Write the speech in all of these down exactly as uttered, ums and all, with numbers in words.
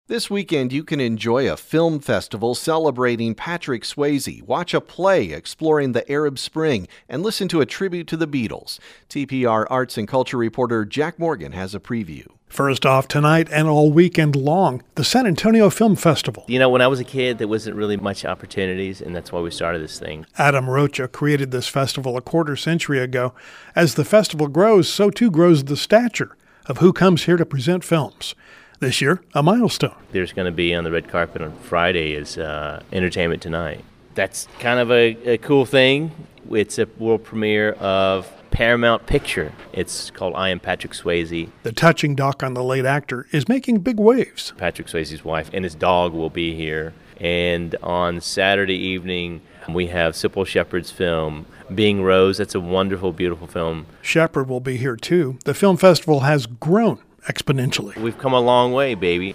This weekend, you can enjoy a film festival celebrating Patrick Swayze, watch a play exploring the Arab Spring, and listen to a tribute to the Beatles. T P R arts and culture reporter Jack Morgan has a preview. First off tonight and all weekend long, the San Antonio Film Festival. You know, when I was a kid, there wasn't really much opportunities, and that's why we started this thing. Adam Rocha created this festival a quarter century ago. As the festival grows, so too grows the stature of who comes here to present films. This year, a milestone. There's going to be on the red carpet on Friday is uh, Entertainment Tonight. That's kind of a, a cool thing. It's a world premiere of Paramount Picture. It's called I Am Patrick Swayze. The touching doc on the late actor is making big waves. Patrick Swayze's wife and his dog will be here. And on Saturday evening, we have Sybil Shepherd's film, Being Rose. That's a wonderful, beautiful film. Shepherd will be here, too. The film festival has grown exponentially. We've come a long way, baby.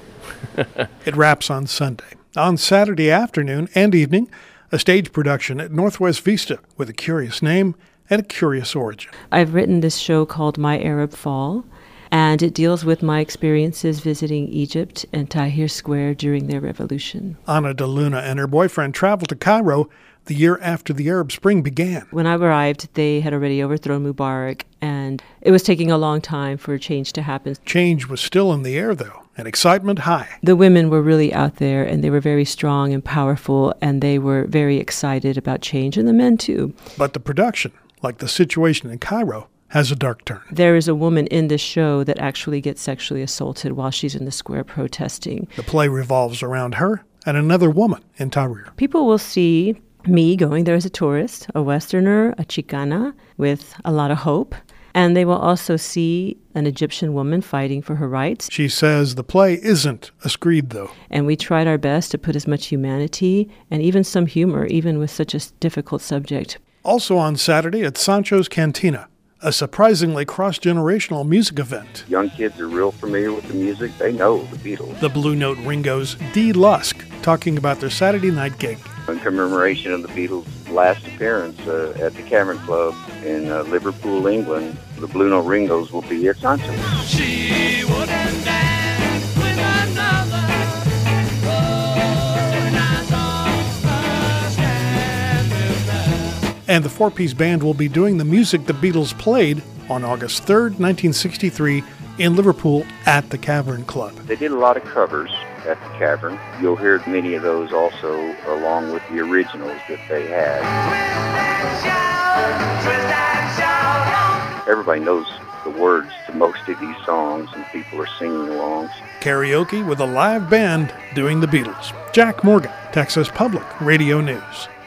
It wraps on Sunday. On Saturday afternoon and evening, a stage production at Northwest Vista with a curious name and a curious origin. I've written this show called My Arab Fall, and it deals with my experiences visiting Egypt and Tahrir Square during their revolution. Ana de Luna and her boyfriend traveled to Cairo the year after the Arab Spring began. When I arrived, they had already overthrown Mubarak, and it was taking a long time for change to happen. Change was still in the air, though, and excitement high. The women were really out there, and they were very strong and powerful, and they were very excited about change, and the men too. But the production, like the situation in Cairo, has a dark turn. There is a woman in this show that actually gets sexually assaulted while she's in the square protesting. The play revolves around her and another woman in Tahrir. People will see me going there as a tourist, a Westerner, a Chicana, with a lot of hope. And they will also see an Egyptian woman fighting for her rights. She says the play isn't a screed, though. And we tried our best to put as much humanity and even some humor, even with such a difficult subject. Also on Saturday at Sancho's Cantina, a surprisingly cross-generational music event. Young kids are real familiar with the music. They know the Beatles. The Blue Note Ringo's Dee Lusk talking about their Saturday night gig. In commemoration of the Beatles' last appearance uh, at the Cavern Club in uh, Liverpool, England, the Blue Note Ringos will be at Sancho's. She wouldn't dance with another. Oh, and I don't stand with her. And the four-piece band will be doing the music the Beatles played on August third, nineteen sixty-three, in Liverpool at the Cavern Club. They did a lot of covers at the Cavern. You'll hear many of those also along with the originals that they had. Everybody knows the words to most of these songs and people are singing along. Karaoke with a live band doing the Beatles. Jack Morgan, Texas Public Radio News.